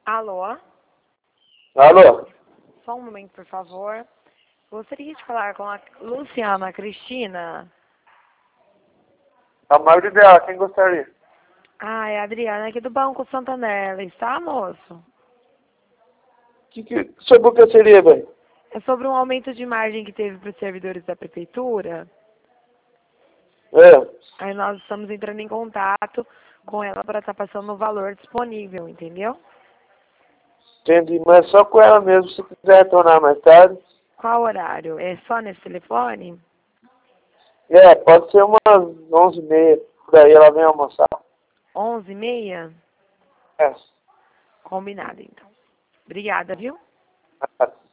Alô? Alô? Só um momento, por favor. Gostaria de falar com a Luciana Cristina. A Magda dela, quem gostaria? Ah, é a Adriana aqui do Banco Santander. Está, moço? Sobre o que seria, velho? É sobre um aumento de margem que teve para os servidores da prefeitura. É, Aí nós estamos entrando em contato com ela para estar passando o valor disponível, entendeu? entendi, mas só com ela mesmo, se quiser retornar mais tarde. Qual horário? É só nesse telefone? É, pode ser umas 11h30, por aí ela vem almoçar. 11h30? É. Combinado, então. Obrigada, viu?